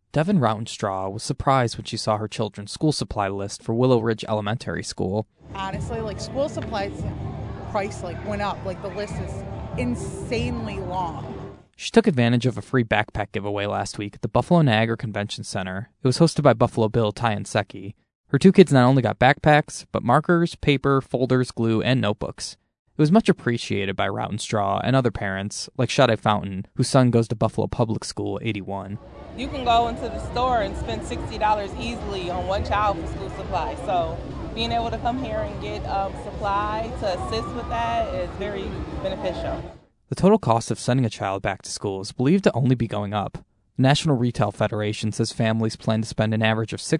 Devin Rautenstraw was surprised when she saw her children's school supply list for Willow Ridge Elementary School. Honestly, school supplies price went up. The list is insanely long. She took advantage of a free backpack giveaway last week at the Buffalo Niagara Convention Center. It was hosted by Buffalo Bill Ty and Secchi. Her two kids not only got backpacks, but markers, paper, folders, glue, and notebooks. It was much appreciated by Rautenstraw and other parents, like Sade Fountain, whose son goes to Buffalo Public School 81. You can go into the store and spend $60 easily on one child for school supplies. So being able to come here and get supply to assist with that is very beneficial. The total cost of sending a child back to school is believed to only be going up. The National Retail Federation says families plan to spend an average of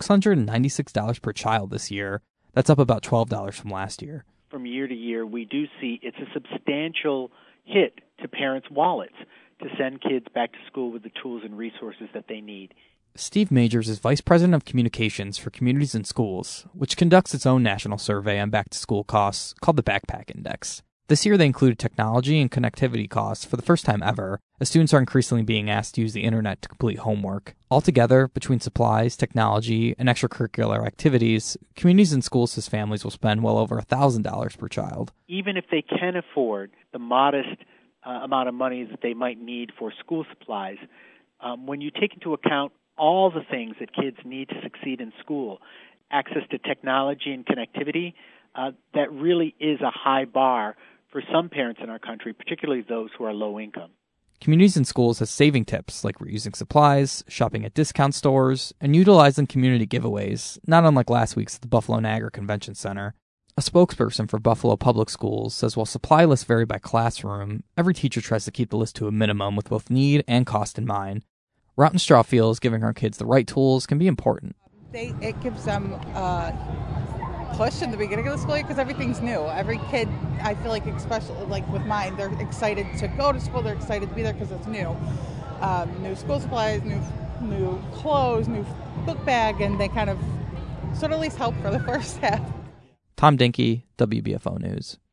$696 per child this year. That's up about $12 from last year. From year to year, we do see it's a substantial hit to parents' wallets to send kids back to school with the tools and resources that they need. Steve Majors is Vice President of Communications for Communities and Schools, which conducts its own national survey on back-to-school costs called the Backpack Index. This year they included technology and connectivity costs for the first time ever, as students are increasingly being asked to use the internet to complete homework. Altogether, between supplies, technology, and extracurricular activities, Communities and Schools says families will spend well over $1,000 per child. Even if they can afford the modest amount of money that they might need for school supplies, when you take into account all the things that kids need to succeed in school, access to technology and connectivity, that really is a high bar for some parents in our country, particularly those who are low income. Communities and Schools has saving tips like reusing supplies, shopping at discount stores, and utilizing community giveaways, not unlike last week's at the Buffalo Niagara Convention Center. A spokesperson for Buffalo Public Schools says while supply lists vary by classroom, every teacher tries to keep the list to a minimum with both need and cost in mind. Rautenstraw feels giving our kids the right tools can be important. It gives them push in the beginning of the school year because everything's new. Every kid, I feel especially with mine, they're excited to go to school. They're excited to be there because it's new. New school supplies, new clothes, new book bag, and they kind of sort of at least help for the first half. Tom Dinky, WBFO News.